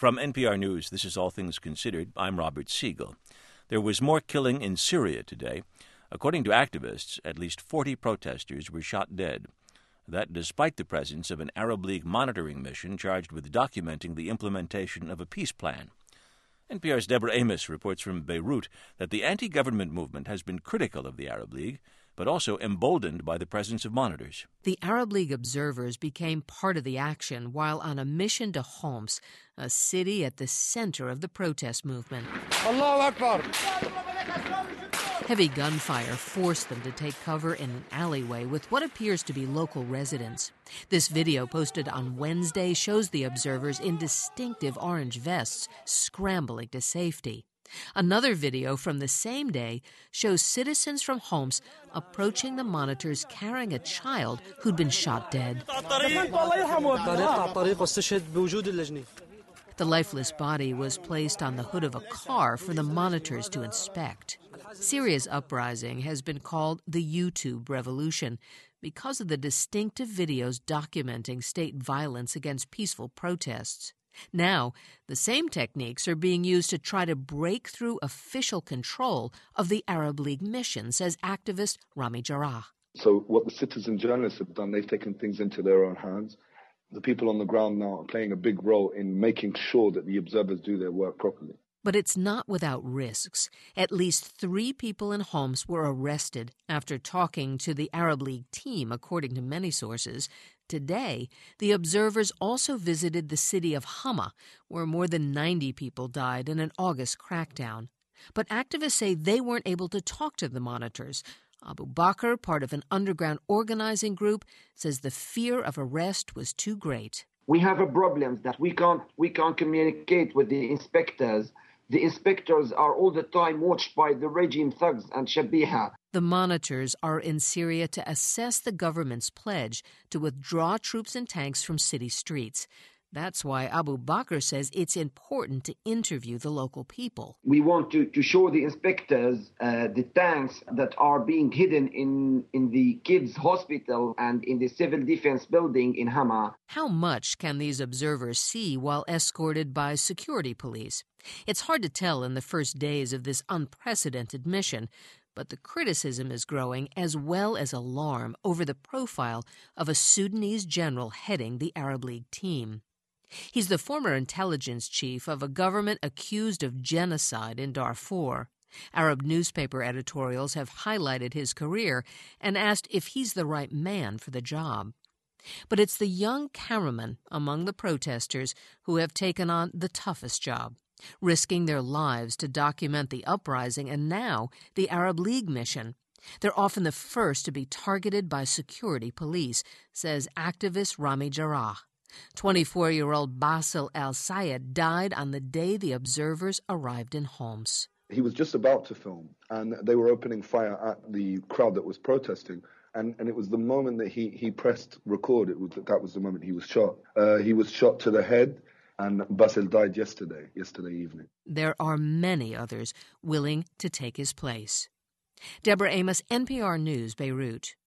From NPR News, this is All Things Considered. I'm Robert Siegel. There was more killing in Syria today. According to activists, at least 40 protesters were shot dead. That despite the presence of an Arab League monitoring mission charged with documenting the implementation of a peace plan. NPR's Deborah Amos reports from Beirut that the anti-government movement has been critical of the Arab League, but also emboldened by the presence of monitors. The Arab League observers became part of the action while on a mission to Homs, a city at the center of the protest movement. Allahu Akbar! Heavy gunfire forced them to take cover in an alleyway with what appears to be local residents. This video posted on Wednesday shows the observers in distinctive orange vests scrambling to safety. Another video from the same day shows citizens from Homs approaching the monitors carrying a child who'd been shot dead. The lifeless body was placed on the hood of a car for the monitors to inspect. Syria's uprising has been called the YouTube revolution because of the distinctive videos documenting state violence against peaceful protests. Now, the same techniques are being used to try to break through official control of the Arab League mission, says activist Rami Jarrah. So what the citizen journalists have done, they've taken things into their own hands. The people on the ground now are playing a big role in making sure that the observers do their work properly. But it's not without risks. At least 3 people in Homs were arrested after talking to the Arab League team, according to many sources. Today, the observers also visited the city of Hama, where more than 90 people died in an August crackdown. But activists say they weren't able to talk to the monitors. Abu Bakr, part of an underground organizing group, says the fear of arrest was too great. We have a problem that we can't communicate with the inspectors. The inspectors are all the time watched by the regime thugs and Shabiha. The monitors are in Syria to assess the government's pledge to withdraw troops and tanks from city streets. That's why Abu Bakr says it's important to interview the local people. We want to show the inspectors the tanks that are being hidden in the kids' hospital and in the civil defense building in Hama. How much can these observers see while escorted by security police? It's hard to tell in the first days of this unprecedented mission, but the criticism is growing as well as alarm over the profile of a Sudanese general heading the Arab League team. He's the former intelligence chief of a government accused of genocide in Darfur. Arab newspaper editorials have highlighted his career and asked if he's the right man for the job. But it's the young cameramen among the protesters who have taken on the toughest job, risking their lives to document the uprising and now the Arab League mission. They're often the first to be targeted by security police, says activist Rami Jarrah. 24-year-old Basil El-Sayed died on the day the observers arrived in Homs. He was just about to film, and they were opening fire at the crowd that was protesting. And it was the moment that he pressed record, that was the moment he was shot. He was shot to the head, and Basil died yesterday evening. There are many others willing to take his place. Deborah Amos, NPR News, Beirut.